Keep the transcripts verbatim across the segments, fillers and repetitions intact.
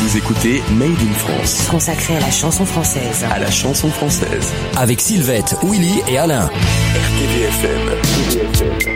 Vous écoutez Made in France, consacré à la chanson française. À la chanson française. Avec Sylvette, Willy et Alain. R T V F M.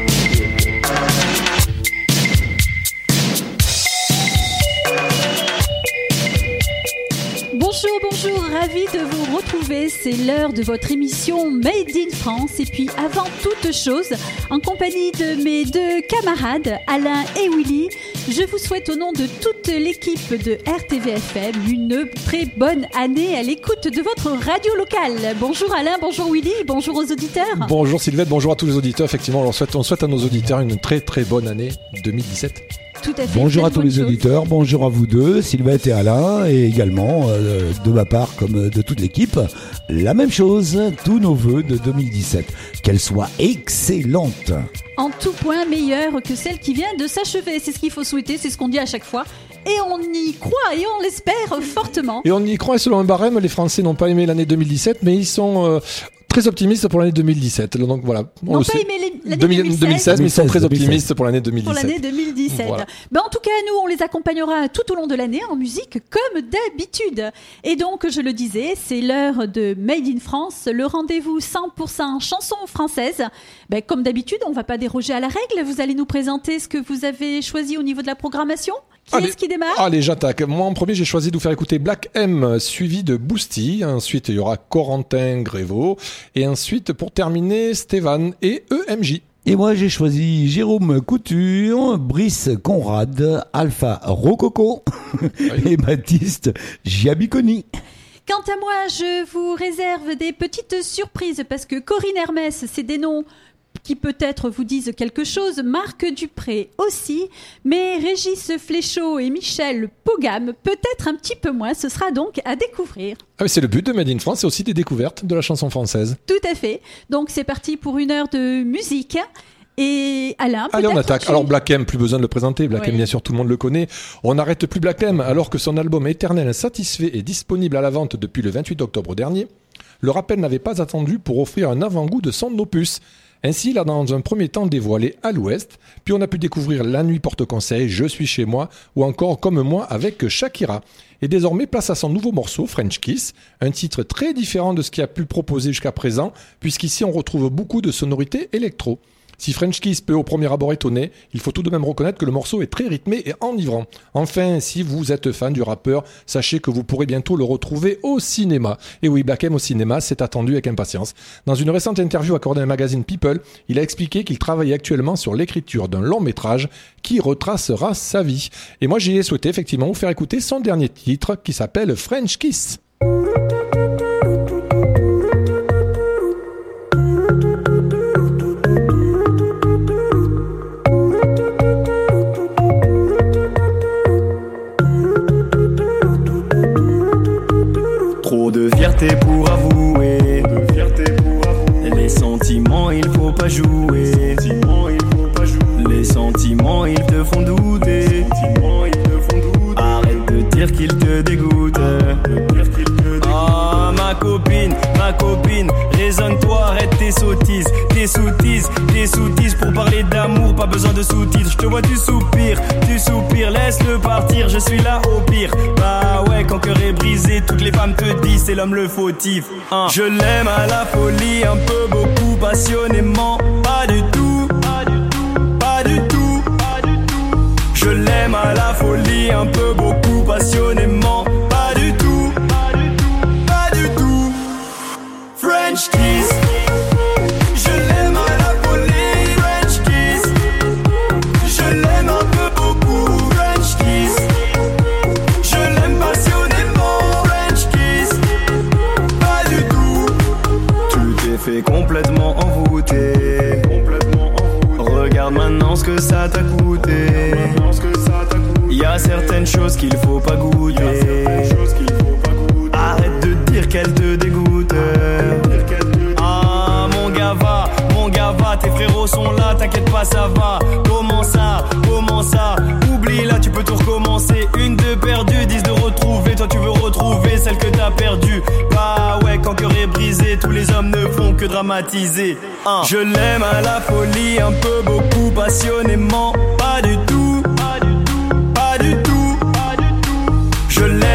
Bonjour, bonjour, ravi de vous retrouver. C'est l'heure de votre émission Made in France. Et puis, avant toute chose, en compagnie de mes deux camarades, Alain et Willy, je vous souhaite au nom de toute l'équipe de R T V F M une très bonne année à l'écoute de votre radio locale. Bonjour Alain, bonjour Willy, bonjour aux auditeurs. Bonjour Sylvette, bonjour à tous les auditeurs. Effectivement, on souhaite, on souhaite à nos auditeurs une très très bonne année deux mille dix-sept. Tout à fait. Bonjour à tous les chose. auditeurs, bonjour à vous deux, Sylvette et Alain, et également euh, de ma part comme de toute l'équipe, la même chose, tous nos vœux de deux mille dix-sept, qu'elle soit excellente. En tout point meilleure que celle qui vient de s'achever, c'est ce qu'il faut souhaiter, c'est ce qu'on dit à chaque fois. Et on y croit et on l'espère fortement. Et on y croit, et selon un barème, les Français n'ont pas aimé l'année deux mille dix-sept, mais ils sont euh, très optimistes pour l'année deux mille dix-sept. Donc voilà, on non le pas sait. aimé l'année deux mille seize, mais ils sont très deux mille seize. optimistes pour l'année deux mille dix-sept. Pour l'année deux mille dix-sept. Voilà. Ben, en tout cas, nous, on les accompagnera tout au long de l'année en musique comme d'habitude. Et donc, je le disais, c'est l'heure de Made in France, le rendez-vous cent pour cent chanson française. Ben, comme d'habitude, on ne va pas déroger à la règle. Vous allez nous présenter ce que vous avez choisi au niveau de la programmation. Qui Allez. est-ce qui démarre ? Allez, j'attaque. Moi, en premier, j'ai choisi de vous faire écouter Black M, suivi de Boosty. Ensuite, il y aura Corentin Grévaux. Et ensuite, pour terminer, Stéphane et E M J. Et moi j'ai choisi Jérôme Couture, Brice Conrad, Alpha Rococo et Baptiste Giabiconi. Quant à moi, je vous réserve des petites surprises parce que Corinne Hermès, c'est des noms qui peut-être vous disent quelque chose, Marc Dupré aussi, mais Régis Fléchaud et Michel Pogam, peut-être un petit peu moins, ce sera donc à découvrir. Ah, mais c'est le but de Made in France, c'est aussi des découvertes de la chanson française. Tout à fait, donc c'est parti pour une heure de musique. Et Alain, Allez, on peut-être attaque. tu- Alors Black M, plus besoin de le présenter. Black Oui. M, bien sûr, tout le monde le connaît. On n'arrête plus Black M alors que son album Éternel Insatisfait est disponible à la vente depuis le vingt-huit octobre dernier. Le rappel n'avait pas attendu pour offrir un avant-goût de son opus. Ainsi, il a dans un premier temps dévoilé À l'Ouest, puis on a pu découvrir La Nuit porte conseil, Je suis chez moi, ou encore Comme moi avec Shakira. Et désormais, place à son nouveau morceau, French Kiss, un titre très différent de ce qu'il a pu proposer jusqu'à présent, puisqu'ici on retrouve beaucoup de sonorités électro. Si French Kiss peut au premier abord étonner, il faut tout de même reconnaître que le morceau est très rythmé et enivrant. Enfin, si vous êtes fan du rappeur, sachez que vous pourrez bientôt le retrouver au cinéma. Et oui, Black M au cinéma, c'est attendu avec impatience. Dans une récente interview accordée à un magazine People, il a expliqué qu'il travaillait actuellement sur l'écriture d'un long métrage qui retracera sa vie. Et moi, j'y ai souhaité effectivement vous faire écouter son dernier titre qui s'appelle French Kiss. Trop de fierté pour avouer, de fierté pour avouer. Les sentiments, il faut pas jouer. Les sentiments, il faut pas jouer. Les sentiments, ils te font douter. Les sentiments, ils te font douter. Arrête de dire qu'ils te dégoûtent. Ah, ma copine, ma copine, raisonne-toi, arrête tes sottises, tes sottises, tes sottises pour parler d'amour, pas besoin de sous-titres. Je te vois, tu soupires, tu soupires, laisse-le partir, je suis là au pire. Bah ouais, quand cœur est brisé, toutes les femmes te disent c'est l'homme le fautif. Hein. Je l'aime à la folie, un peu, beaucoup, passionnément, pas du tout, pas du tout, pas du tout, pas du tout. Je l'aime à la folie, un peu, beaucoup, passionnément, pas du tout, pas du tout, pas du tout. French kiss. Je l'aime à la folie, French kiss. Je l'aime un peu beaucoup, French kiss. Je l'aime passionnément, French kiss. Pas du tout. Tout est fait complètement envoûté. Complètement envoûté. Regarde maintenant ce que ça t'a coûté. Y a certaines choses qu'il faut pas goûter. Arrête de dire qu'elle te dégoûte. Ah mon gars va, mon gars va, tes frérots sont là, t'inquiète pas ça va. Comment ça, comment ça, oublie là tu peux tout recommencer. Une de perdue, dix de retrouver. Toi tu veux retrouver celle que t'as perdue. Bah ouais quand cœur est brisé, tous les hommes ne font que dramatiser. Hein. Je l'aime à la folie, un peu, beaucoup, passionnément. Pas du tout, pas du tout, pas du tout, pas du tout. Je l'aime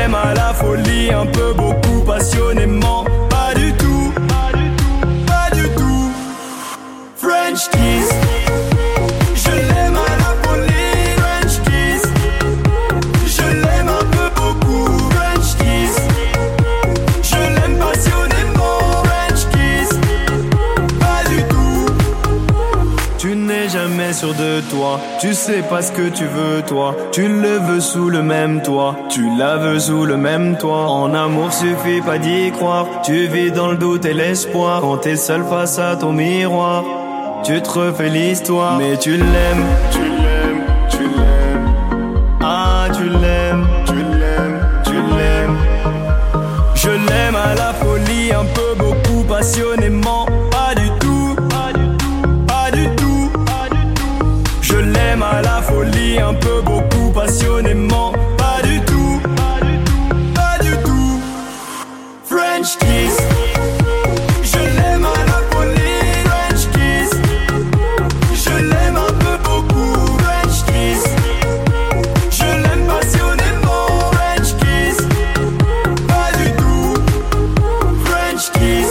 folie, un peu, beaucoup, passionnément. Pas du tout, pas du tout, pas du tout. French kiss. Je l'aime à la folie, French kiss. Je l'aime un peu, beaucoup, French kiss. Je l'aime passionnément, French kiss. Pas du tout. Tu n'es jamais sûr de toi, tu sais pas ce que tu veux toi. Tu le veux sous le même toit, tu la veux sous le même toit. En amour suffit pas d'y croire, tu vis dans le doute et l'espoir. Quand t'es seul face à ton miroir, tu te refais l'histoire. Mais tu l'aimes, tu l'aimes, tu l'aimes. Ah tu l'aimes, tu l'aimes, tu l'aimes. Je l'aime à la folie, un peu, beaucoup, passionnément. Pas du tout, pas du tout, pas du tout, pas du tout. Je l'aime à la folie, un peu, beaucoup, passionnément. Pas du tout, pas du tout, pas du tout. French kiss. Je l'aime à la folie, French kiss. Je l'aime un peu, beaucoup, French kiss. Je l'aime passionnément, French kiss. Pas du tout, French kiss.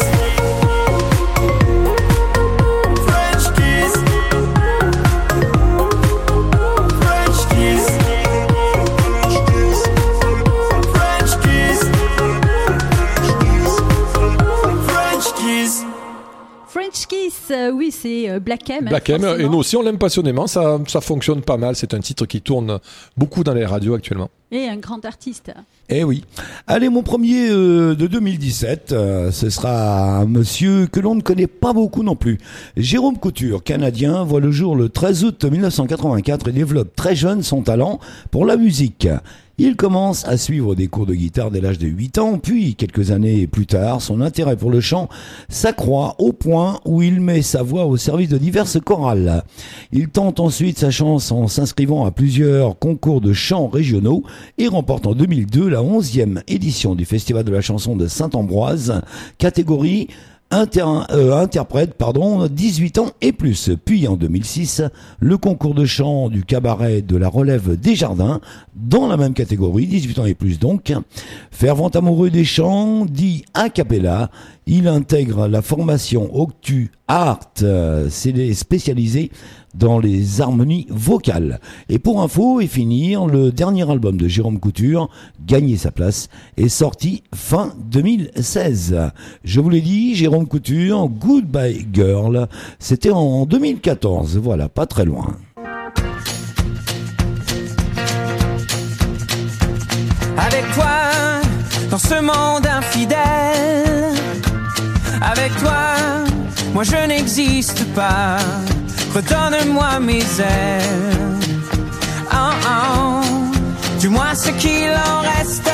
French kiss. French kiss. French kiss. French kiss. French Kiss, euh, oui, c'est euh, Black M. Black hein, M, et forcément. nous aussi on l'aime passionnément, ça, ça fonctionne pas mal, c'est un titre qui tourne beaucoup dans les radios actuellement. Et un grand artiste. Eh oui. Allez, mon premier euh, de deux mille dix-sept, euh, ce sera un monsieur que l'on ne connaît pas beaucoup non plus. Jérôme Couture, canadien, voit le jour le treize août mille neuf cent quatre-vingt-quatre et développe très jeune son talent pour la musique. Il commence à suivre des cours de guitare dès l'âge de huit ans, puis quelques années plus tard, son intérêt pour le chant s'accroît au point où il met sa voix au service de diverses chorales. Il tente ensuite sa chance en s'inscrivant à plusieurs concours de chant régionaux et remporte en deux mille deux la onzième édition du Festival de la chanson de Saint-Ambroise, catégorie Inter, euh, interprète, pardon, dix-huit ans et plus. Puis en deux mille six, le concours de chant du cabaret de la Relève des Jardins, dans la même catégorie, dix-huit ans et plus donc. Fervent amoureux des chants, dit a cappella, il intègre la formation Octu Art, euh, c'est spécialisé dans les harmonies vocales. Et pour info et finir, le dernier album de Jérôme Couture, Gagner sa place, est sorti fin deux mille seize. Je vous l'ai dit, Jérôme Couture, Goodbye Girl, c'était en deux mille quatorze, voilà, pas très loin. Avec toi, dans ce monde infidèle, avec toi, moi je n'existe pas. Redonne-moi mes ailes. Oh oh, dis-moi ce qu'il en reste.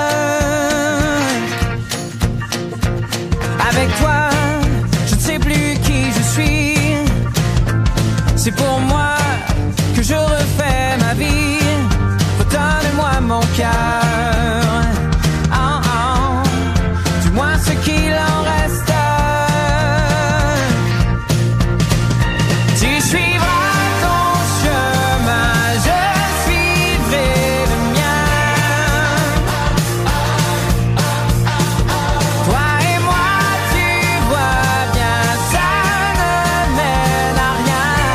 Avec toi, je ne sais plus qui je suis. C'est pour moi que je refais ma vie. Redonne-moi mon cœur. Oh oh, dis-moi ce qu'il en reste.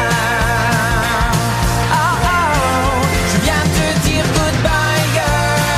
Goodbye girl.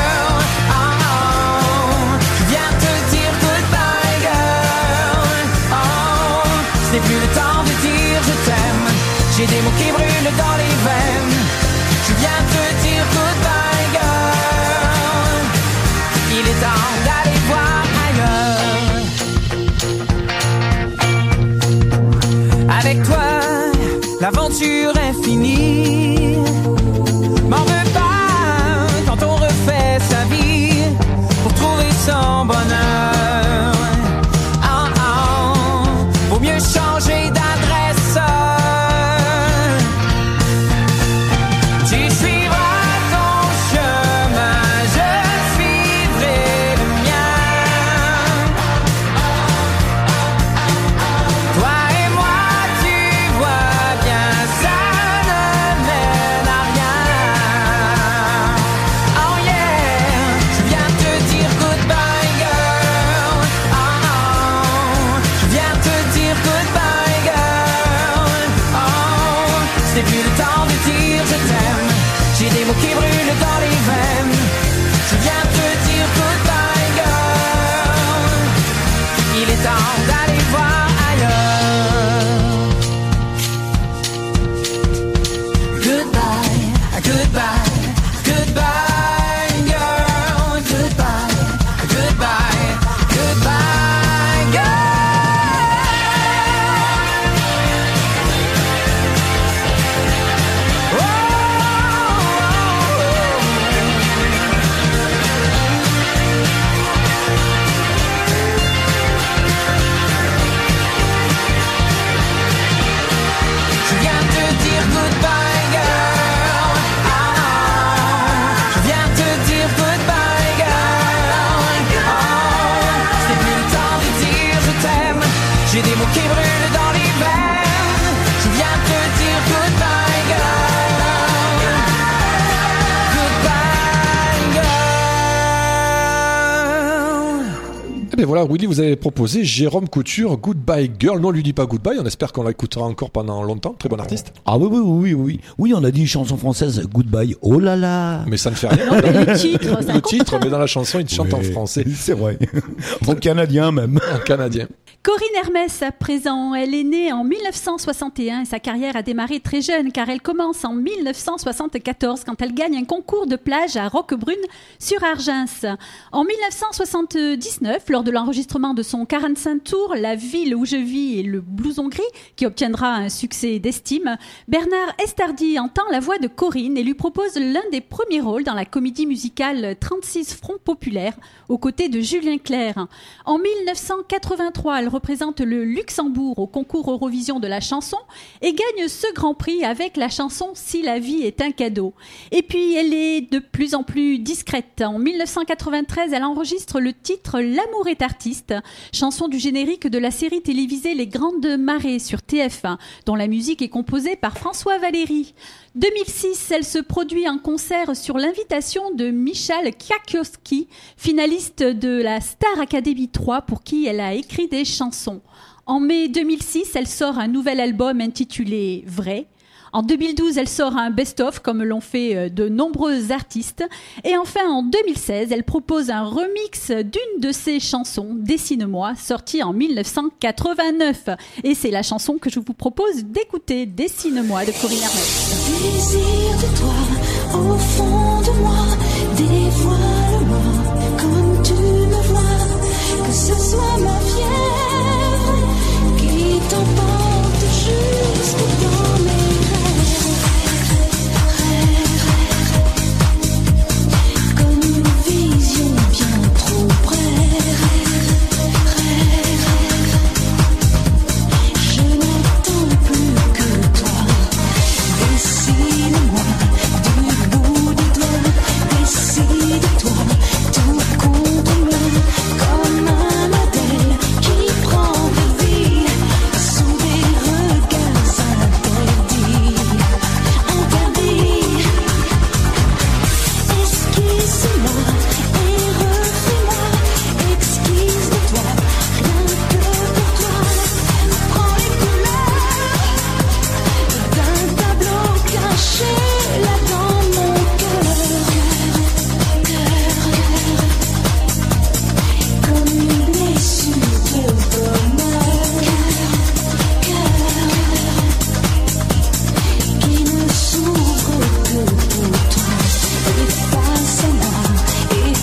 mais voilà, Willy, vous avez proposé Jérôme Couture, Goodbye Girl. Non, on lui dit pas Goodbye, on espère qu'on l'écoutera encore pendant longtemps. Très bon artiste. Ah oui, oui, oui, oui. Oui, on a dit chanson française, Goodbye, oh là là. Mais ça ne fait rien. Non, mais le titre, ça Le compte. titre, mais dans la chanson, il chante Oui, en français. C'est vrai. En canadien même. En canadien. Corinne Hermès, à présent, elle est née en mille neuf cent soixante et un et sa carrière a démarré très jeune car elle commence en mille neuf cent soixante-quatorze quand elle gagne un concours de plage à Roquebrune sur Argens. En mille neuf cent soixante-dix-neuf, lors de l'enregistrement de son quarante-cinq tours, La ville où je vis et le blouson gris, qui obtiendra un succès d'estime, Bernard Estardi entend la voix de Corinne et lui propose l'un des premiers rôles dans la comédie musicale trente-six Front Populaire aux côtés de Julien Clerc. En mille neuf cent quatre-vingt-trois, elle représente le Luxembourg au concours Eurovision de la chanson et gagne ce grand prix avec la chanson Si la vie est un cadeau. Et puis elle est de plus en plus discrète. En mille neuf cent quatre-vingt-treize, elle enregistre le titre L'amour est artiste, chanson du générique de la série télévisée Les Grandes Marées sur T F un, dont la musique est composée par François Valéry. deux mille six, elle se produit en concert sur l'invitation de Michal Kwiatkowski, finaliste de la Star Academy trois pour qui elle a écrit des chansons. En mai deux mille six, elle sort un nouvel album intitulé Vrai. En deux mille douze, elle sort un best-of comme l'ont fait de nombreux artistes. Et enfin, en deux mille seize, elle propose un remix d'une de ses chansons, Dessine-moi, sortie en mille neuf cent quatre-vingt-neuf. Et c'est la chanson que je vous propose d'écouter, Dessine-moi de Corinne Hermès. Désir de toi, au fond de moi, dévoile-moi comme tu me vois, que ce soit ma fièvre qui t'emporte juste dans mes rêves, comme une vision bien trop près, je n'attends plus que toi, dessine-moi du bout des doigts, décide-toi, tout contre moi, comme un modèle qui prend vie sous des regards interdits, interdits. Esquisse-moi et refais-moi, exquise de toi, rien que pour toi. Prends les couleurs d'un tableau caché là dans mon cœur, comme une blessure de bonheur, qui ne s'ouvre que pour toi. Efface-moi et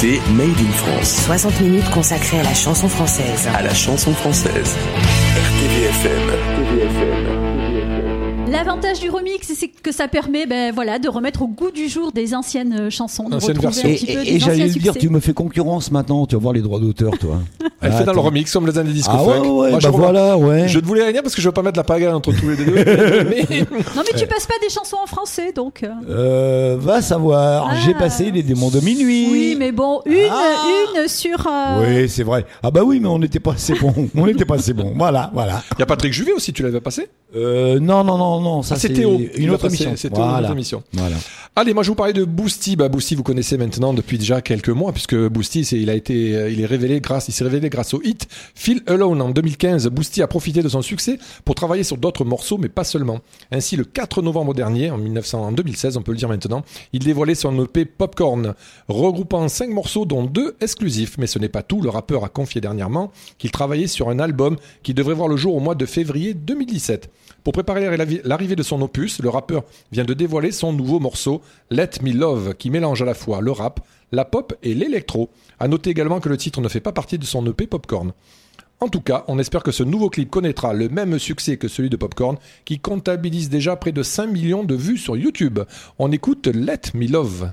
écoutez Made in France. soixante minutes consacrées à la chanson française. À la chanson française. R T V F M. R T V F M. L'avantage du remix, c'est que ça permet, ben voilà, de remettre au goût du jour des anciennes chansons, de Ancienne retrouver version. un Et, petit peu et- des et j'allais anciens le dire, succès. tu me fais concurrence maintenant, tu vas voir les droits d'auteur, toi. Elle fait dans le Attends. remix comme les années disco Ah ouais, funk. ouais, Moi, je bah remarque- voilà, ouais. Je ne voulais rien dire parce que je veux pas mettre la pagaille entre tous les deux. mais... Non mais tu passes pas des chansons en français, donc. euh. Euh, va savoir, Ah. j'ai passé les démons de minuit. Oui, mais bon, une, Ah. une sur. euh, Oui, c'est vrai. Ah bah oui, mais on n'était pas assez bon. On n'était pas assez bon. Voilà, voilà. Il y a Patrick Juvet aussi, tu l'avais passé Euh, non, non, non, non. Ça Ah, c'est c'est Théo. Il une l'a autre passé, émission. c'est Théo, une Voilà. autre émission. Voilà. Allez, moi je vous parlais de Boosty. Bah, Boosty, vous connaissez maintenant depuis déjà quelques mois, puisque Boosty, c'est, il a été, euh, il est révélé grâce, il s'est révélé grâce au hit Feel Alone en deux mille quinze. Boosty a profité de son succès pour travailler sur d'autres morceaux, mais pas seulement. Ainsi, le quatre novembre dernier, en mille neuf cents, en deux mille seize, on peut le dire maintenant, il dévoilait son E P Popcorn, regroupant cinq morceaux, dont deux exclusifs. Mais ce n'est pas tout. Le rappeur a confié dernièrement qu'il travaillait sur un album qui devrait voir le jour au mois de février deux mille dix-sept. Pour préparer l'arrivée de son opus, le rappeur vient de dévoiler son nouveau morceau Let Me Love, qui mélange à la fois le rap, la pop et l'électro. À noter également que le titre ne fait pas partie de son E P Popcorn. En tout cas, on espère que ce nouveau clip connaîtra le même succès que celui de Popcorn, qui comptabilise déjà près de cinq millions de vues sur YouTube. On écoute Let Me Love.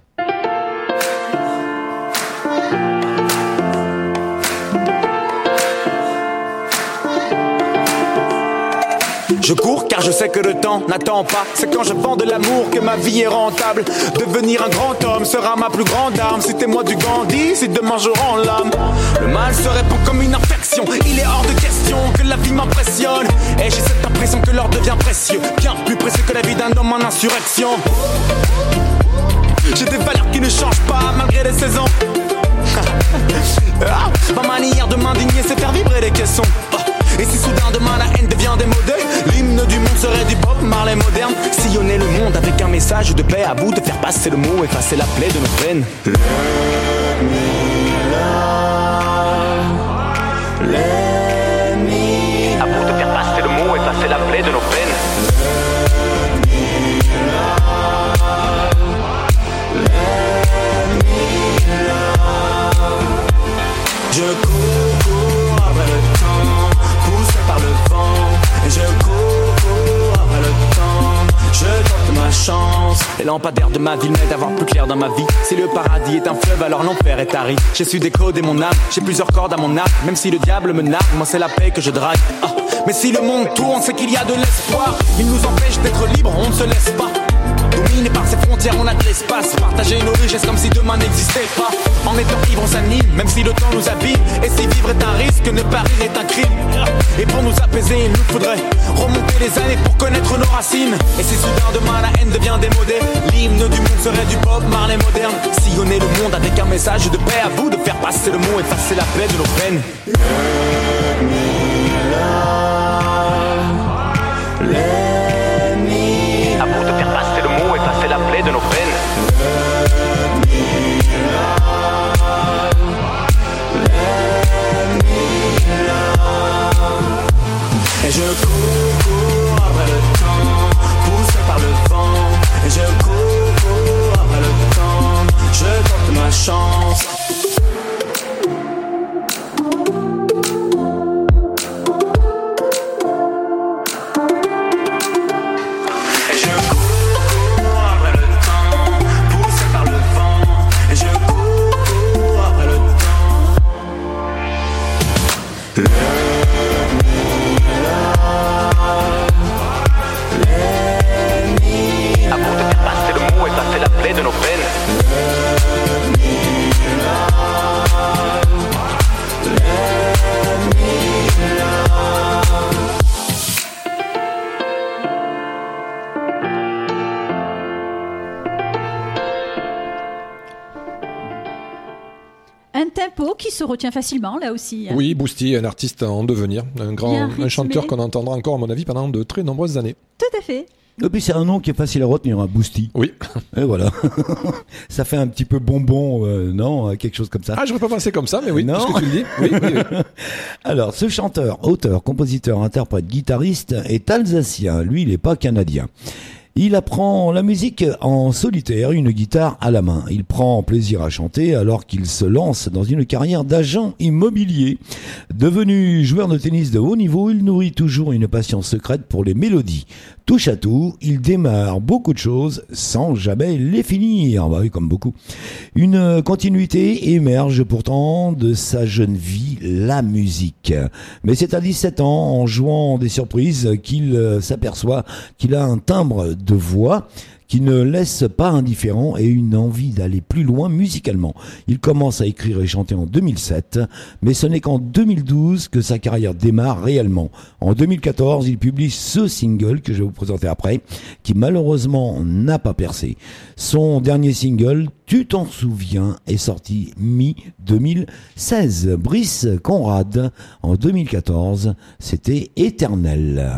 Je cours car je sais que le temps n'attend pas. C'est quand je vends de l'amour que ma vie est rentable. Devenir un grand homme sera ma plus grande arme. Citez-moi du Gandhi si demain je rends l'âme. Le mal se répand comme une infection. Il est hors de question que la vie m'impressionne. Et j'ai cette impression que l'or devient précieux. Bien plus précieux que la vie d'un homme en insurrection. J'ai des valeurs qui ne changent pas malgré les saisons. Ah, ma manière de m'indigner c'est faire vibrer les caissons. Et si soudain demain la haine devient démodée, l'hymne du monde serait du Bob Marley moderne. Sillonner le monde avec un message de paix, à bout de faire passer le mot, effacer la plaie de nos peines. Let me love, let me. À bout de faire passer le mot, effacer la plaie de nos peines. Let me love, let me love. Je cours après le temps, poussé par le vent, et je cours après le temps, je tente ma chance. Les lampadaires de ma ville m'aident à voir plus clair dans ma vie. Si le paradis est un fleuve, alors l'enfer est aride. J'ai su décoder mon âme, j'ai plusieurs cordes à mon arc. Même si le diable me nargue, moi c'est la paix que je drague. Ah. Mais si le monde tourne, c'est qu'il y a de l'espoir. Il nous empêche d'être libres, on ne se laisse pas. Dominé par ses frontières, on a de l'espace. Partager nos richesses comme si demain n'existait pas. En étant ivre, on s'anime, même si le temps nous abîme. Et si vivre est un risque, ne pas rire est un crime. Et pour nous apaiser, il nous faudrait remonter les années pour connaître nos racines. Et si soudain demain la haine devient démodée, l'hymne du monde serait du Bob Marley moderne. Sillonner le monde avec un message de paix, à vous de faire passer le mot, effacer la plaie de nos peines. Let me love, let me. À vous de faire passer le mot, effacer la plaie de nos peines. Let me love, let me love. Et je cours après le temps, poussé par le vent. Et je cours après le temps, je tente ma chance. Et je cours après le temps, poussé par le vent. Et je cours après le temps. Let me love, let me. À bout de faire passer le mot, effacer la plaie de nos peines. Let me love, let me love. Un tempo qui se retient facilement, là aussi. hein. Oui, Boosty, un artiste en devenir, un grand, Bien un rythmé. chanteur qu'on entendra encore, à mon avis, pendant de très nombreuses années. Tout à fait. Et puis c'est un nom qui est facile à retenir, un Boosty. Oui. Et voilà. Ça fait un petit peu bonbon, euh, non, quelque chose comme ça. Ah, je n'aurais pas pensé comme ça, mais oui, Non. parce que tu le dis. Oui, oui, oui. Alors, ce chanteur, auteur, compositeur, interprète, guitariste est alsacien. Lui, il n'est pas canadien. Il apprend la musique en solitaire, une guitare à la main. Il prend plaisir à chanter alors qu'il se lance dans une carrière d'agent immobilier. Devenu joueur de tennis de haut niveau, il nourrit toujours une passion secrète pour les mélodies. Touche à tout, il démarre beaucoup de choses sans jamais les finir. Bah oui, comme beaucoup. Une continuité émerge pourtant de sa jeune vie, la musique. Mais c'est à dix-sept ans, en jouant des surprises, qu'il s'aperçoit qu'il a un timbre de voix qui ne laisse pas indifférent et une envie d'aller plus loin musicalement. Il commence à écrire et chanter en deux mille sept, mais ce n'est qu'en deux mille douze que sa carrière démarre réellement. En deux mille quatorze, il publie ce single que je vais vous présenter après, qui malheureusement n'a pas percé. Son dernier single, Tu t'en souviens, est sorti mi deux mille seize. Brice Conrad, en deux mille quatorze, c'était Éternel.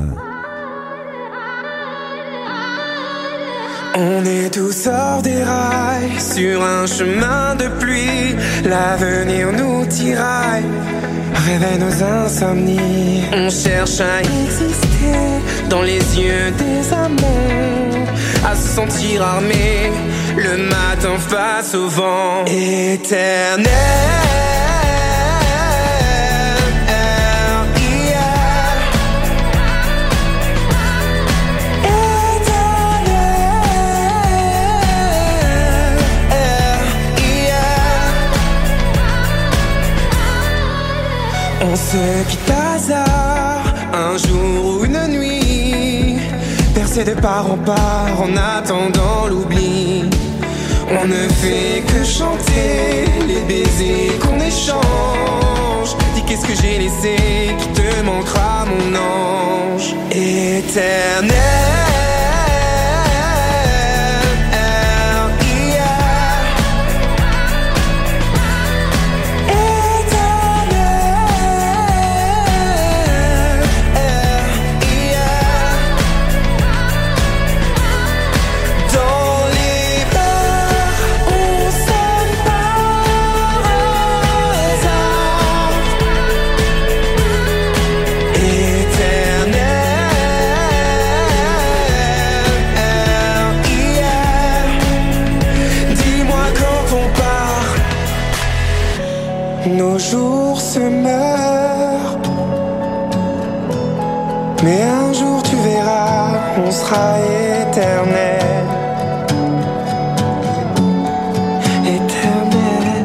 On est tous hors des rails, sur un chemin de pluie. L'avenir nous tiraille, réveille nos insomnies. On cherche à exister dans les yeux des amants, à se sentir armé, le matin face au vent. Éternel. On se quitte à hasard, un jour ou une nuit, percé de part en part en attendant l'oubli. On ne fait que chanter les baisers qu'on échange. Dis qu'est-ce que j'ai laissé, qui te manquera mon ange. Éternel. Nos jours se meurent, mais un jour tu verras, on sera éternel. Éternel.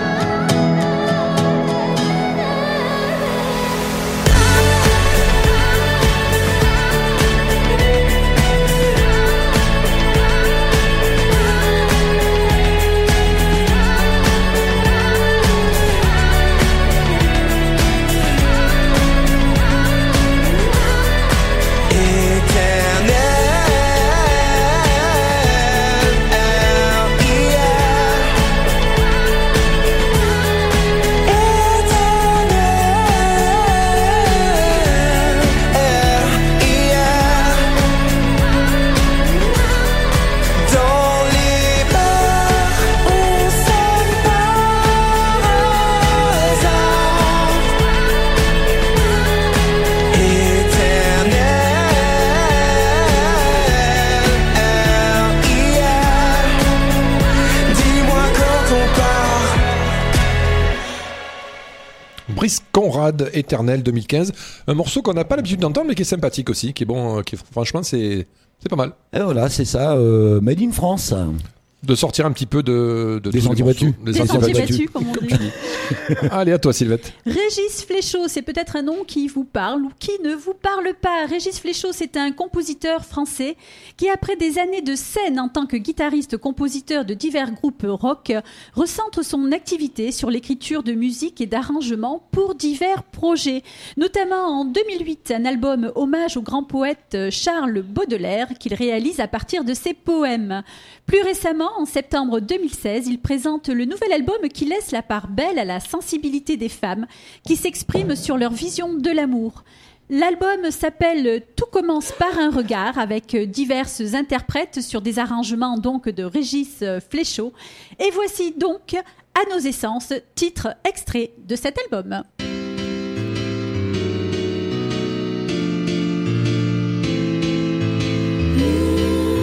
Brice Conrad, Éternel deux mille quinze. Un morceau qu'on n'a pas l'habitude d'entendre, mais qui est sympathique aussi, qui est bon, qui est, franchement, c'est, c'est pas mal. Et voilà, c'est ça, euh, Made in France. De sortir un petit peu de, de des sentiers battus. Des sentiers battus, comme on dit. Allez, à toi, Sylvette. Régis Fléchaud, c'est peut-être un nom qui vous parle ou qui ne vous parle pas. Régis Fléchaud, c'est un compositeur français qui, après des années de scène en tant que guitariste-compositeur de divers groupes rock, recentre son activité sur l'écriture de musique et d'arrangements pour divers projets. Notamment en deux mille huit, un album hommage au grand poète Charles Baudelaire qu'il réalise à partir de ses poèmes. Plus récemment, en septembre deux mille seize, il présente le nouvel album qui laisse la part belle à la sensibilité des femmes qui s'expriment sur leur vision de l'amour. L'album s'appelle « Tout commence par un regard » avec diverses interprètes sur des arrangements donc de Régis Fléchaud. Et voici donc « À nos essences », titre extrait de cet album. Ooh.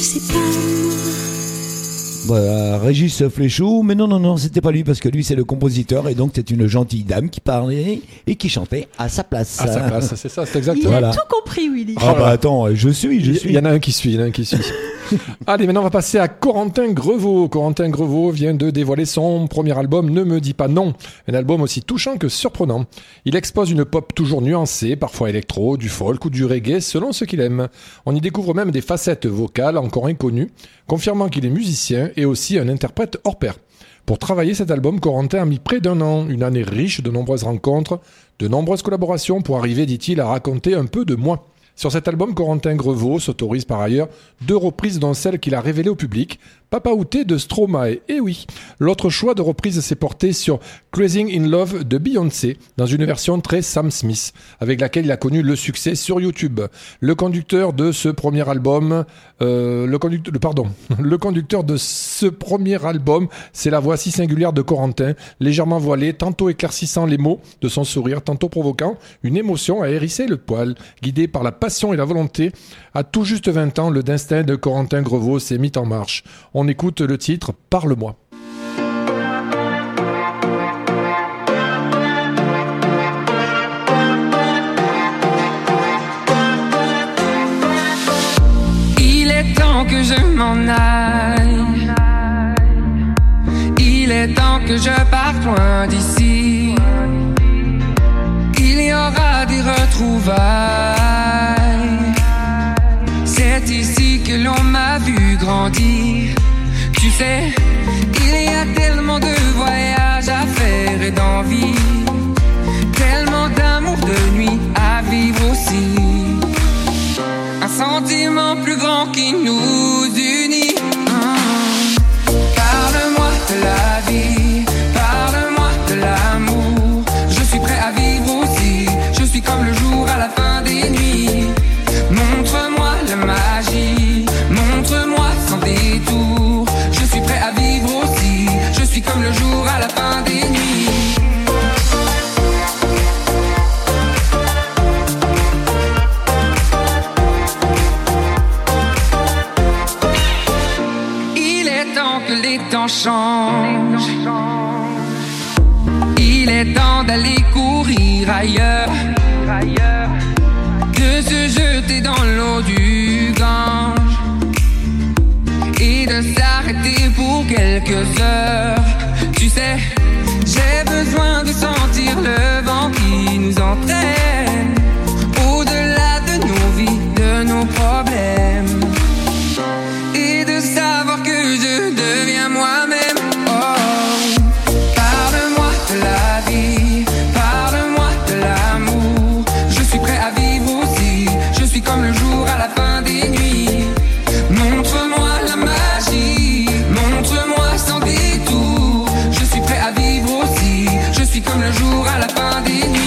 c'est pas moi. Voilà, Régis Fléchot, mais non, non, non, c'était pas lui, parce que lui, c'est le compositeur, et donc c'est une gentille dame qui parlait et qui chantait à sa place. À sa place, c'est ça, c'est Il exactement. Voilà. a tout compris, Willy. Ah bah attends, je suis, je Il suis. y en a un qui suit, il y en a un qui suit. Allez, maintenant on va passer à Corentin Grevaux. Corentin Grevaux vient de dévoiler son premier album Ne me dis pas non. Un album aussi touchant que surprenant. Il expose une pop toujours nuancée, parfois électro, du folk ou du reggae selon ce qu'il aime. On y découvre même des facettes vocales encore inconnues, confirmant qu'il est musicien et aussi un interprète hors pair. Pour travailler cet album, Corentin a mis près d'un an, une année riche de nombreuses rencontres, de nombreuses collaborations pour arriver, dit-il, à raconter un peu de moi. Sur cet album, Corentin Grevaux s'autorise par ailleurs deux reprises dont celle qu'il a révélée au public, Papa Outé de Stromae. Et oui, l'autre choix de reprise s'est porté sur Crazy in Love de Beyoncé, dans une version très Sam Smith, avec laquelle il a connu le succès sur YouTube. Le conducteur de ce premier album, euh, le conducteur, le, pardon, le conducteur de ce premier album, c'est la voix si singulière de Corentin, légèrement voilée, tantôt éclaircissant les mots de son sourire, tantôt provoquant une émotion à hérisser le poil, guidé par la passion et la volonté. À tout juste vingt ans, le destin de Corentin Grevaux s'est mis en marche. On écoute le titre « Parle-moi ». Il est temps que je m'en aille. Il est temps que je parte loin d'ici. Il y aura des retrouvailles. C'est ici que l'on m'a vu grandir. Tu sais, il y a tellement de voyages à faire et d'envie, tellement d'amour de nuit à vivre aussi. Un sentiment plus grand qui nous unit. Mmh. Parle-moi de la vie, parle-moi de l'amour. Je suis prêt à vivre aussi. Je suis comme le jour à la fin des nuits. Montre-moi la magie, montre-moi sans détour. Je suis prêt à vivre aussi. Je suis comme le jour à la fin des nuits. Il est temps que les temps changent. Il est temps d'aller courir ailleurs, de se jeter dans l'eau du Gange et de s'arrêter pour quelques heures. Tu sais, j'ai besoin de sentir le vent qui nous entraîne au-delà de nos vies, de nos problèmes, et de savoir que je deviens moi-même. Oh, parle-moi de la vie, parle-moi de l'amour. Je suis prêt à vivre aussi. Je suis comme le jour à la fin des nuits. Montre-moi la magie, montre-moi sans détour. Je suis prêt à vivre aussi. Je suis comme le jour à la fin des nuits.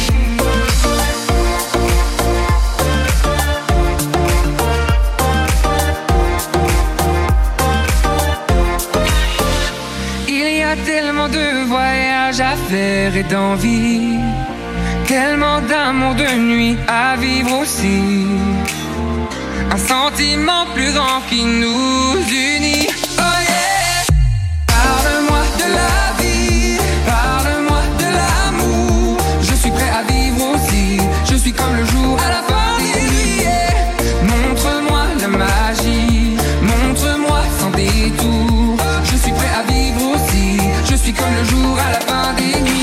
Il y a tellement de voyages à faire et d'envie, tellement d'amour de nuit à vivre aussi. Un sentiment plus grand qui nous unit. Oh yeah! Parle-moi de la vie, parle-moi de l'amour. Je suis prêt à vivre aussi. Je suis comme le jour à la fin des nuits. Yeah. Montre-moi la magie, montre-moi sans détour. Je suis prêt à vivre aussi. Je suis comme le jour à la fin des nuits.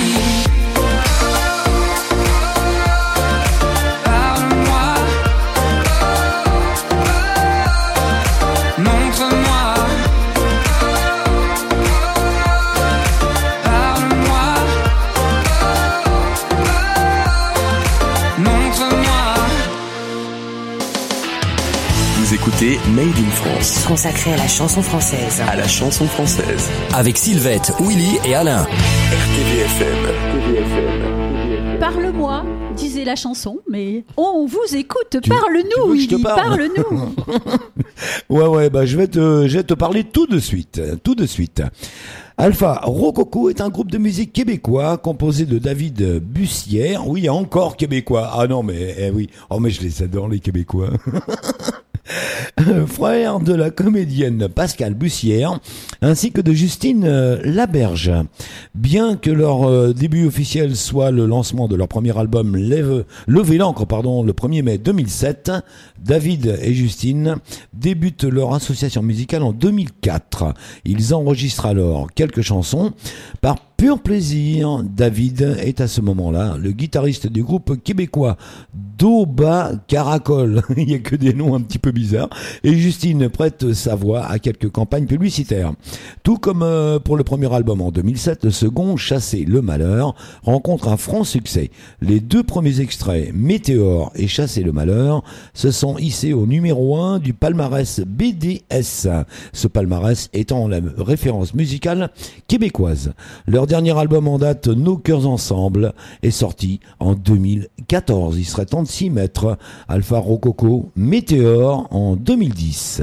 Écoutez Made in France, consacré à la chanson française. À la chanson française. Avec Sylvette, Willy et Alain. R T V F M. Parle-moi, disait la chanson, mais on vous écoute. Tu- Parle-nous, tu veux que je te Willy, parle parle-nous. Ouais, ouais, bah je vais te, je vais te parler tout de suite, tout de suite. Alpha Rococo est un groupe de musique québécois composé de David Bussière. Oui, encore québécois. Ah non, mais eh oui. Oh, mais je les adore les Québécois. Frère de la comédienne Pascale Bussière, ainsi que de Justine euh, Laberge. Bien que leur euh, début officiel soit le lancement de leur premier album Lève, Levez l'encre, pardon, le premier mai deux mille sept, David et Justine débutent leur association musicale en deux mille quatre. Ils enregistrent alors quelques chansons par pur plaisir. David est à ce moment-là le guitariste du groupe québécois Doba Caracol. Il n'y a que des noms un petit peu bizarres. Et Justine prête sa voix à quelques campagnes publicitaires. Tout comme euh, pour le premier album en deux mille sept, le second, Chasser le malheur, rencontre un franc succès. Les deux premiers extraits, Météore et Chasser le malheur, se sont hissés au numéro un du palmarès B D S. Ce palmarès étant la référence musicale québécoise. Leur dernier album en date, Nos cœurs ensemble, est sorti en deux mille quatorze. Il serait temps de s'y mettre. Alpha Rococo, Météore en deux mille dix.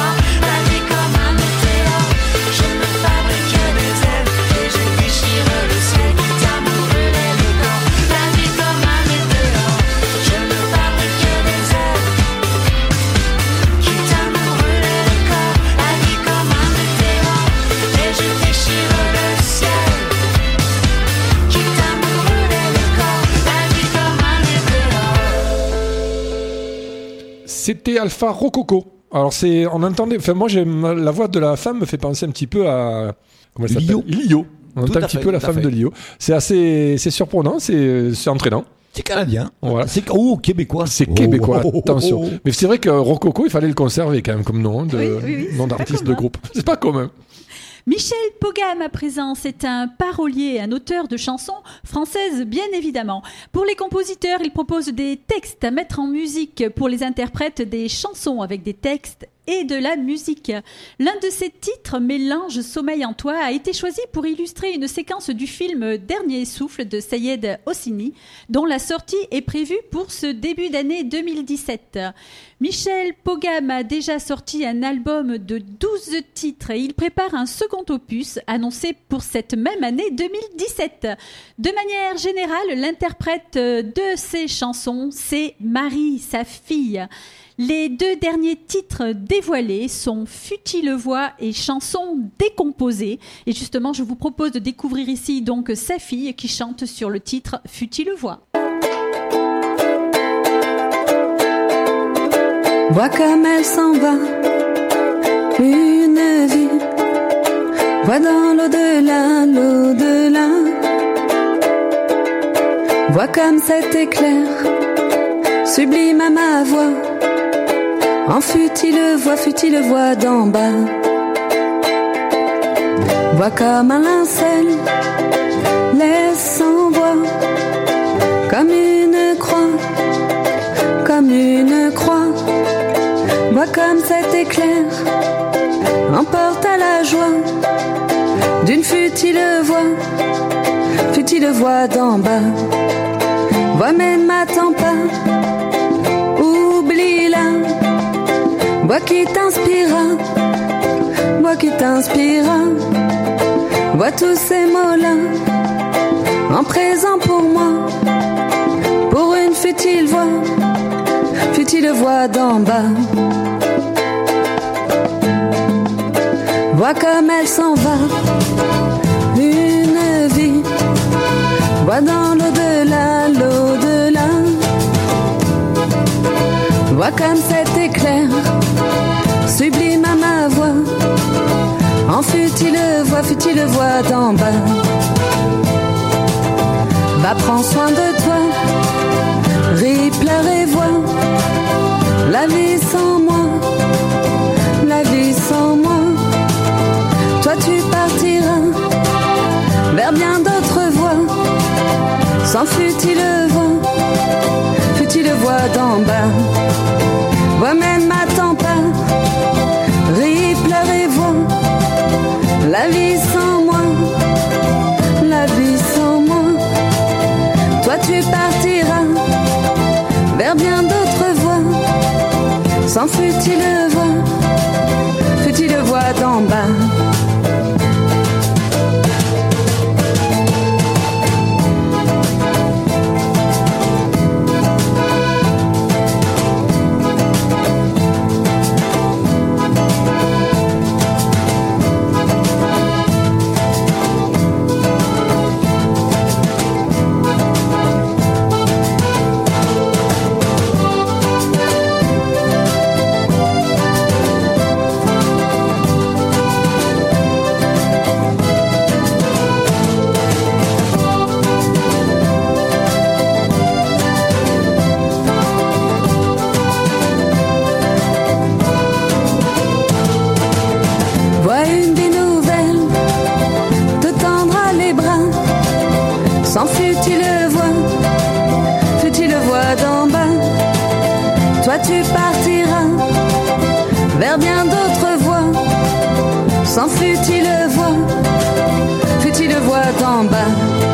Déchire le C'était Alpha Rococo. Alors c'est, on entendait, enfin moi j'aime, la voix de la femme me fait penser un petit peu à, comment elle s'appelle ? Lio. Lio. On Tout entend à un petit fait, peu la tout à femme fait. de Lio. C'est assez, c'est surprenant, c'est, c'est entraînant. C'est canadien. Voilà. C'est oh québécois. C'est Oh, québécois, oh, oh, attention. oh, oh. Mais c'est vrai que Rococo, il fallait le conserver quand même comme nom de, Oui, oui, oui, nom c'est pas d'artiste de commun. groupe. C'est pas commun. Michel Pogam à présent, c'est un parolier, un auteur de chansons françaises bien évidemment. Pour les compositeurs, il propose des textes à mettre en musique. Pour les interprètes, des chansons avec des textes et de la musique. L'un de ses titres, Mélange sommeil en toi, a été choisi pour illustrer une séquence du film Dernier souffle de Sayed Hosseini, dont la sortie est prévue pour ce début d'année deux mille dix-sept. Michel Pogam a déjà sorti un album de douze titres et il prépare un second opus annoncé pour cette même année deux mille dix-sept. De manière générale, l'interprète de ces chansons, c'est Marie, sa fille. Les deux derniers titres dévoilés sont Futile voix et Chansons décomposées. Et justement, je vous propose de découvrir ici donc sa fille qui chante sur le titre Futile voix. Vois comme elle s'en va, une vie. Vois dans l'au-delà, l'au-delà. Vois comme cet éclair sublime à ma voix. En futile voix, futile voix d'en bas. Vois comme un linceul laisse sans voix, comme une croix, comme une croix. Vois comme cet éclair emporte à la joie d'une futile voix, futile voix d'en bas. Vois mais ne m'attends pas, oublie-la. Vois qui t'inspira, vois qui t'inspira. Vois tous ces mots-là en présent pour moi, pour une futile voix, futile voix d'en bas. Vois comme elle s'en va, une vie. Vois dans l'au-delà, l'au-delà. Vois comme cet éclair sublime à ma voix. En futile voix, futile voix d'en bas. Va, prends soin de toi, ris, pleure et vois la vie sans moi, la vie sans moi. Toi tu partiras vers bien d'autres voies, sans futile voix, futile voix d'en bas. Vois mais ne m'attends pas, ris, pleure et vois la vie sans moi, la vie sans moi. Toi tu partiras vers bien d'autres voies, sans futile voix, futile voix d'en bas. Tu partiras vers bien d'autres voies, sans futile voix, futile voix d'en bas.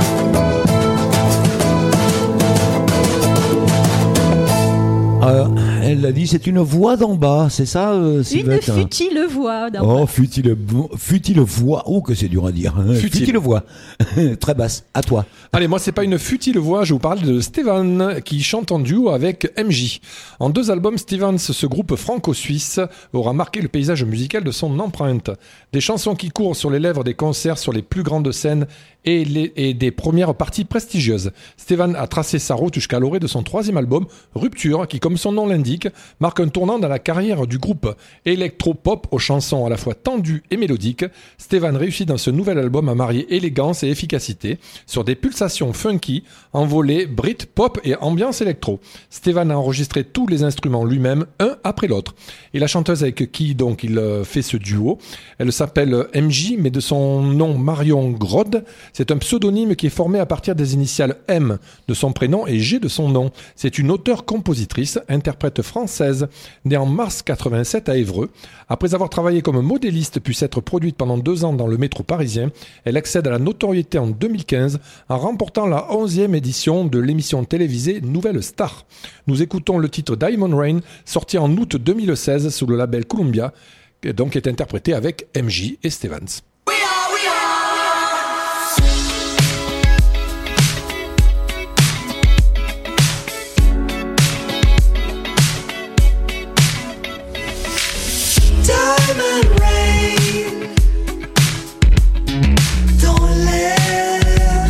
Euh, elle l'a dit, c'est une voix d'en bas, c'est ça, euh, Une Sylvette? futile voix d'en bas. Oh, futile, futile voix. Oh, que c'est dur à dire. Futile. Futile voix. Très basse. À toi. Allez, moi, c'est pas une futile voix, je vous parle de Steven, qui chante en duo avec M J. En deux albums, Stevens, ce groupe franco-suisse, aura marqué le paysage musical de son empreinte. Des chansons qui courent sur les lèvres des concerts sur les plus grandes scènes et, les, et des premières parties prestigieuses. Stéphane a tracé sa route jusqu'à l'orée de son troisième album, Rupture, qui, comme son nom l'indique, marque un tournant dans la carrière du groupe. Électro-pop aux chansons à la fois tendues et mélodiques, Stéphane réussit dans ce nouvel album à marier élégance et efficacité sur des pulsations funky, envolées, brit, pop et ambiance électro. Stéphane a enregistré tous les instruments lui-même, un après l'autre. Et la chanteuse avec qui donc il fait ce duo, elle s'appelle M J, mais de son nom Marion Grode. C'est un pseudonyme qui est formé à partir des initiales M de son prénom et G de son nom. C'est une auteure-compositrice, interprète française, née en mars quatre-vingt-sept à Évreux. Après avoir travaillé comme modéliste puis s'être produite pendant deux ans dans le métro parisien, elle accède à la notoriété en deux mille quinze en remportant la onzième édition de l'émission télévisée Nouvelle Star. Nous écoutons le titre Diamond Rain, sorti en août deux mille seize sous le label Columbia, et donc est interprété avec M J et Stevens. Diamond rain dans l'air,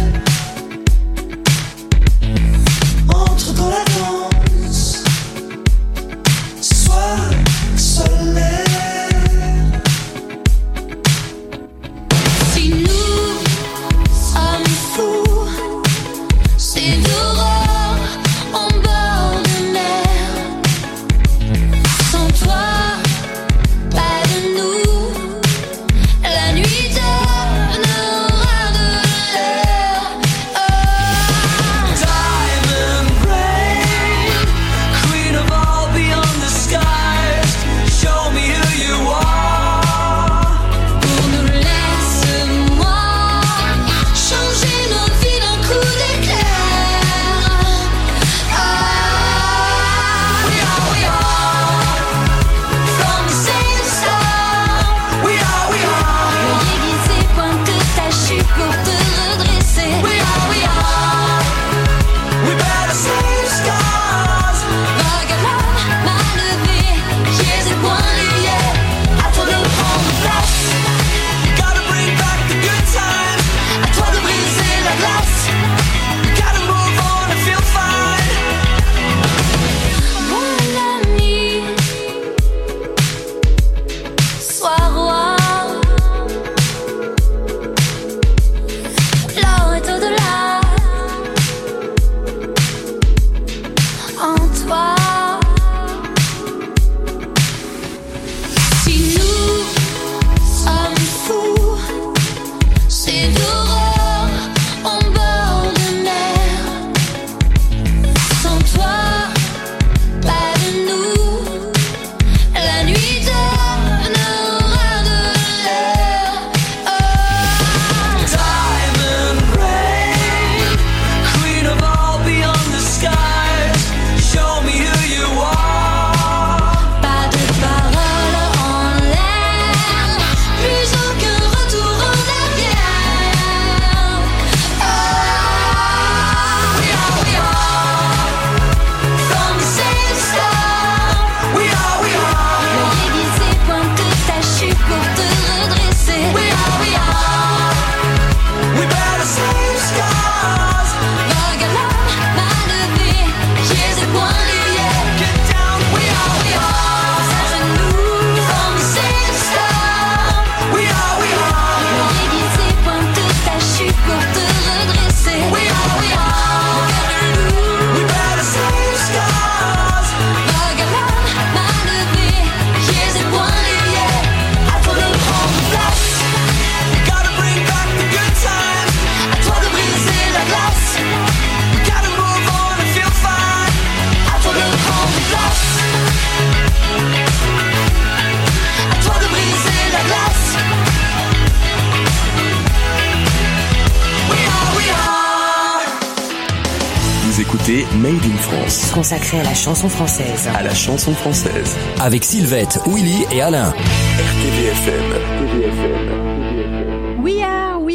entre dans la danse, soir solaire. Si nous sommes fous, c'est d'aurore en bord de mer. Sans toi, Made in France, consacré à la chanson française. À la chanson française. Avec Sylvette, Willy et Alain. R T V F M. We are, we are,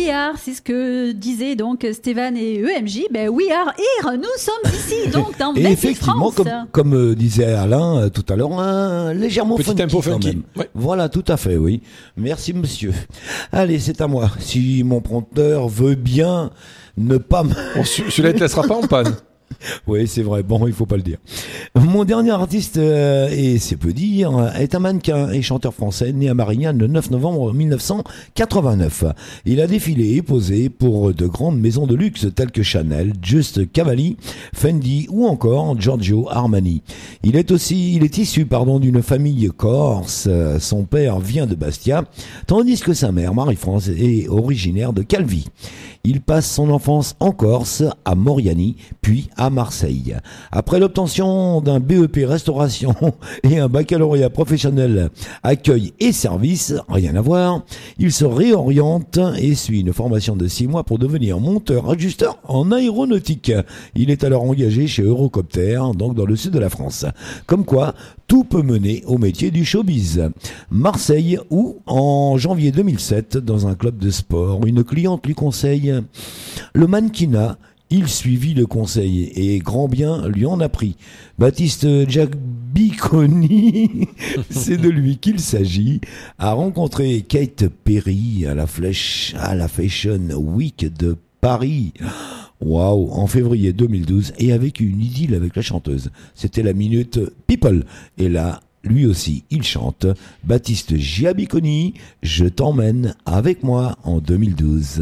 c'est ce que disaient donc Stéphane et E M J. Ben, we are here, nous sommes ici, donc dans Et Made in effectivement, France. comme, comme euh, disait Alain euh, tout à l'heure, un légèrement Petit funky tempo quand funky. même. Ouais. Voilà, tout à fait, oui. Merci monsieur. Allez, c'est à moi. Si mon prompteur veut bien ne pas me... Bon, ce- celui-là, il te laissera pas en panne. Oui, c'est vrai. Bon, il faut pas le dire. Mon dernier artiste, euh, et c'est peu dire, est un mannequin et chanteur français né à Marignane le neuf novembre mille neuf cent quatre-vingt-neuf. Il a défilé et posé pour de grandes maisons de luxe telles que Chanel, Just Cavalli, Fendi ou encore Giorgio Armani. Il est aussi, il est issu, pardon, d'une famille corse. Son père vient de Bastia, tandis que sa mère, Marie-France, est originaire de Calvi. Il passe son enfance en Corse, à Moriani, puis à Marseille. Après l'obtention d'un B E P restauration et un baccalauréat professionnel accueil et service, rien à voir, il se réoriente et suit une formation de six mois pour devenir monteur-ajusteur en aéronautique. Il est alors engagé chez Eurocopter, donc dans le sud de la France. Comme quoi, tout peut mener au métier du showbiz. Marseille, où, en janvier deux mille sept, dans un club de sport, une cliente lui conseille le mannequinat. Il suivit le conseil et grand bien lui en a pris. Baptiste Giacobiconi, c'est de lui qu'il s'agit, a rencontré Kate Perry à la flèche, à la Fashion Week de Paris. Waouh, en février deux mille douze, et avec une idylle avec la chanteuse. C'était la minute People. Et là, lui aussi, il chante. Baptiste Giacobiconi, je t'emmène avec moi en deux mille douze.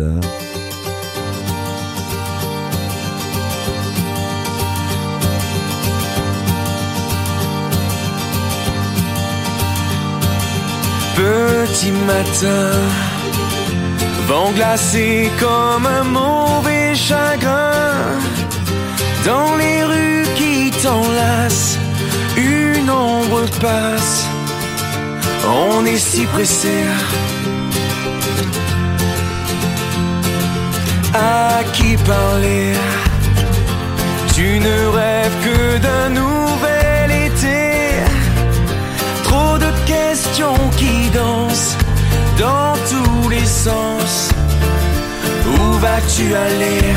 Petit matin, vent glacé comme un mauvais chagrin. Dans les rues qui t'enlacent, une ombre passe. On est si pressé. À qui parler? Tu ne rêves que d'un nouvel été. Trop de questions qui dansent dans tous les sens. Où vas-tu aller?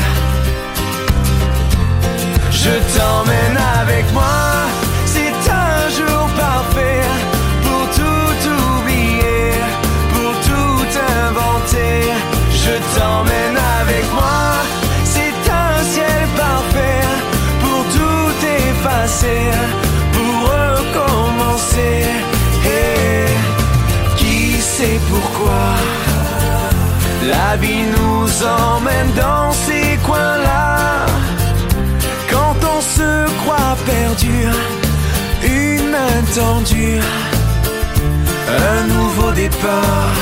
Je t'emmène avec moi. C'est un jour parfait pour tout oublier, pour tout inventer. Je t'emmène avec moi. C'est un ciel parfait pour tout effacer, pour recommencer. Et qui sait pourquoi la vie nous emmène dans ces coins-là, quand on se croit perdu, une main tendue, un nouveau départ.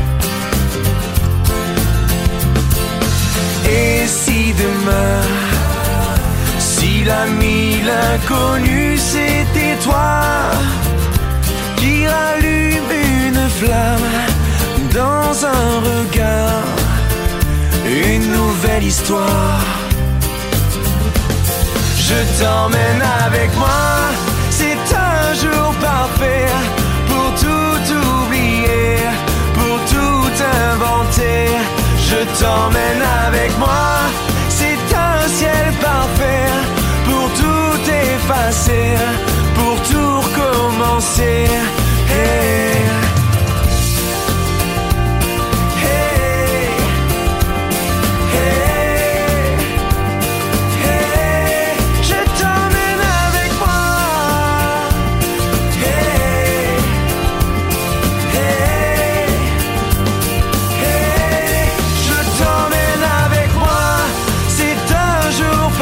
Et si demain, si l'ami, l'inconnu, c'était toi, qui rallume une flamme dans un regard, une nouvelle histoire. Je t'emmène avec moi, c'est un jour parfait pour tout oublier, pour tout inventer. Je t'emmène avec moi, c'est un ciel parfait pour tout effacer, pour tout recommencer. Hey.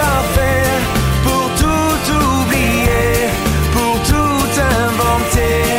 Parfait pour tout oublier, pour tout inventer.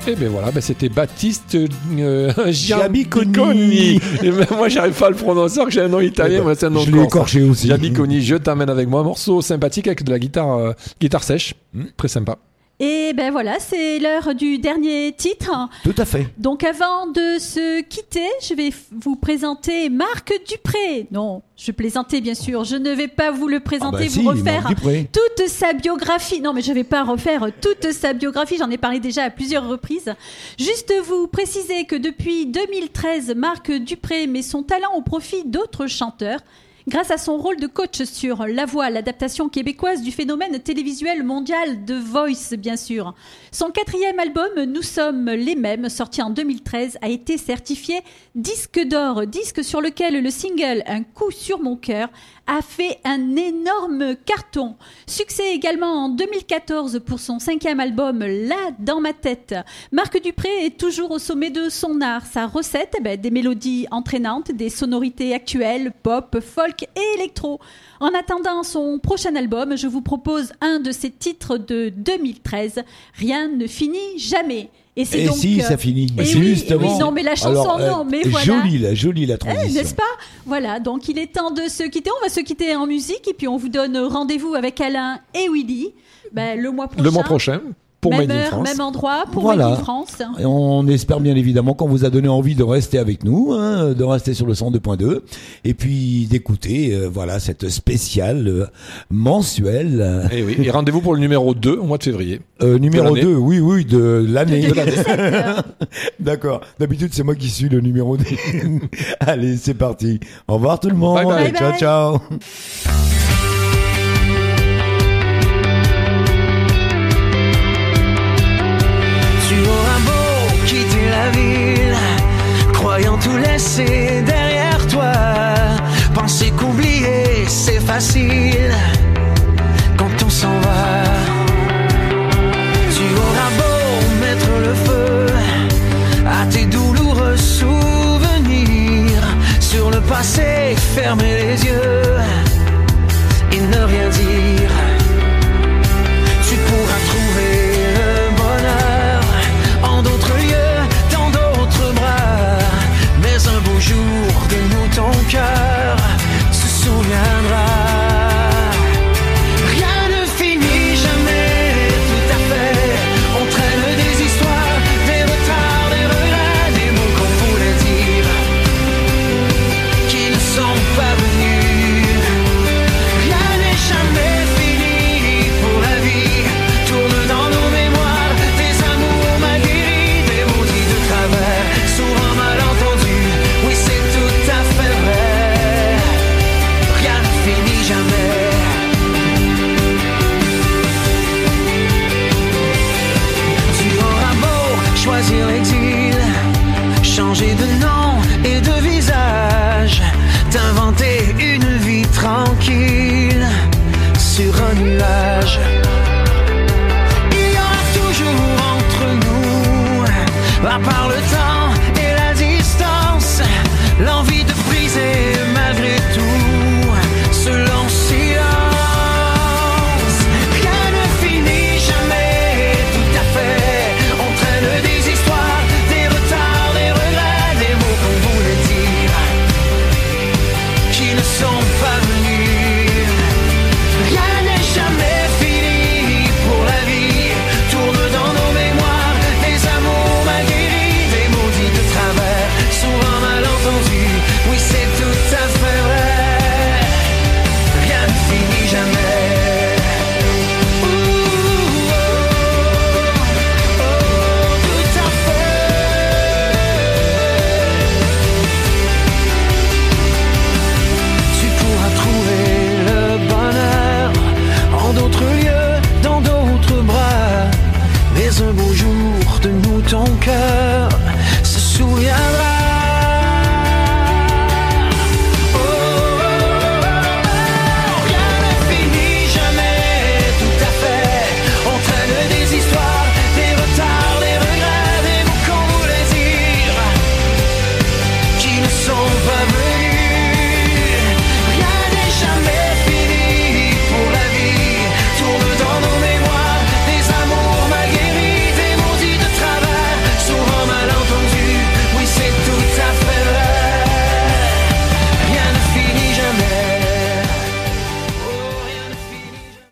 Et ben voilà, ben c'était Baptiste euh, Giabiconi. Et ben moi, j'arrive pas à le prononcer, alors que j'ai un nom italien, ben, moi, c'est un nom je corse. l'ai écorché aussi. Giabiconi, je t'emmène avec moi. Un morceau sympathique avec de la guitare, euh, guitare sèche. Mmh, très sympa. Et ben voilà, c'est l'heure du dernier titre. Tout à fait. Donc avant de se quitter, je vais f- vous présenter Marc Dupré. Non, je plaisantais bien sûr, je ne vais pas vous le présenter, Ah bah vous si, refaire Marc Dupré. toute sa biographie. Non mais je ne vais pas refaire toute sa biographie, j'en ai parlé déjà à plusieurs reprises. Juste vous préciser que depuis deux mille treize, Marc Dupré met son talent au profit d'autres chanteurs. Grâce à son rôle de coach sur La Voix, l'adaptation québécoise du phénomène télévisuel mondial The Voice, bien sûr. Son quatrième album, Nous sommes les mêmes, sorti en deux mille treize, a été certifié disque d'or, disque sur lequel le single Un coup sur mon cœur a fait un énorme carton. Succès également en deux mille quatorze pour son cinquième album Là dans ma tête. Marc Dupré est toujours au sommet de son art. Sa recette, eh ben, des mélodies entraînantes, des sonorités actuelles, pop, folk et électro. En attendant son prochain album, je vous propose un de ses titres de deux mille treize, Rien ne finit jamais. Et c'est et donc, si, euh, ça finit. Et c'est oui, justement. oui, non, mais la chanson, Alors, euh, non, mais voilà. Jolie, la, jolie la Eh, transition. n'est-ce pas? Voilà, donc il est temps de se quitter. On va se quitter en musique et puis on vous donne rendez-vous avec Alain et Willy ben, le mois prochain. Le mois prochain. Pour même Made in heure, France. même endroit pour Voilà. Made in France. Et on espère bien évidemment qu'on vous a donné envie de rester avec nous, hein, de rester sur le cent deux point deux, et puis d'écouter euh, voilà cette spéciale euh, mensuelle. Et oui. Et rendez-vous pour le numéro deux au mois de février. Euh, numéro De deux, oui, oui, de l'année. De deux mille dix-sept. D'accord. D'habitude, c'est moi qui suis le numéro deux. Allez, c'est parti. Au revoir tout le monde. Bye bye. Et ciao, Bye ciao. Tu auras beau quitter la ville, croyant tout laisser derrière toi. Penser qu'oublier c'est facile quand on s'en va. Tu auras beau mettre le feu à tes douloureux souvenirs, sur le passé fermer les yeux et ne rien dire.